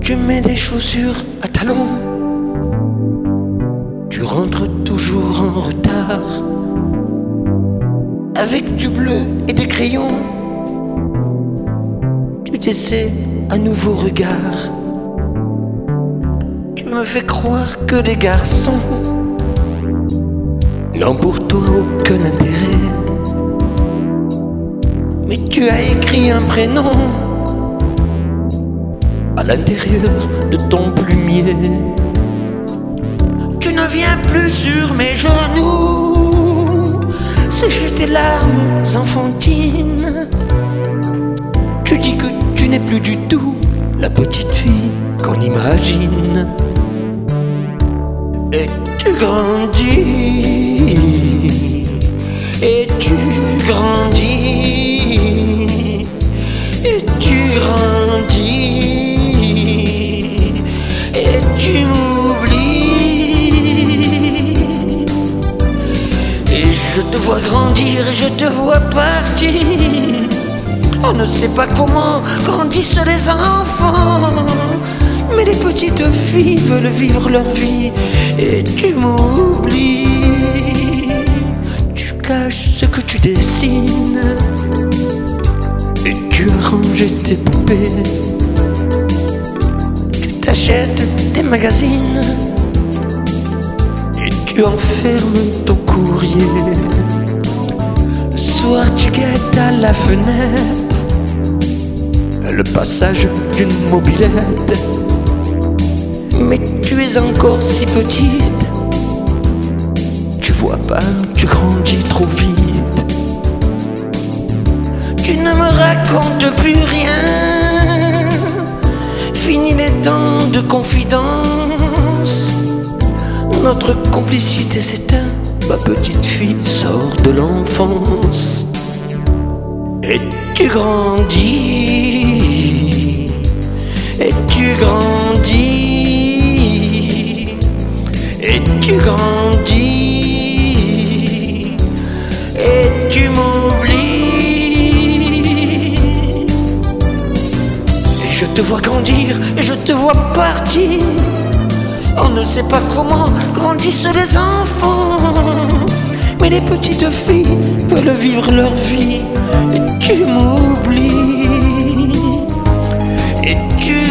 Tu mets des chaussures à talons, tu rentres toujours en retard, avec du bleu et des crayons. Tu t'essaies un nouveau regard. Tu me fais croire que les garçons n'ont pour toi aucun intérêt. Mais tu as écrit un prénom à l'intérieur de ton plumier. Tu ne viens plus sur mes genoux sécher tes larmes enfantines. Tu dis que tu n'es plus du tout la petite fille qu'on imagine. Et tu grandis, et tu grandis, et tu grandis, et tu m'oublies. Et je te vois grandir, et je te vois partir. On ne sait pas comment grandissent les enfants, mais les petites filles veulent vivre leur vie. Et tu m'oublies. Tu caches ce que tu dessines, et tu as rangé tes poupées. Tu t'achètes des magazines, et tu enfermes ton courrier. Le soir tu guettes à la fenêtre le passage d'une mobilette. Mais tu es encore si petite, tu vois pas, tu grandis trop vite. Tu ne me racontes plus rien, fini les temps de confidence. Notre complicité s'éteint, ma petite fille sort de l'enfance. Et tu grandis, et tu grandis, et tu grandis, et tu m'oublies. Et je te vois grandir, et je te vois partir. On ne sait pas comment grandissent les enfants, mais les petites filles veulent vivre leur vie. Et tu m'oublies, et tu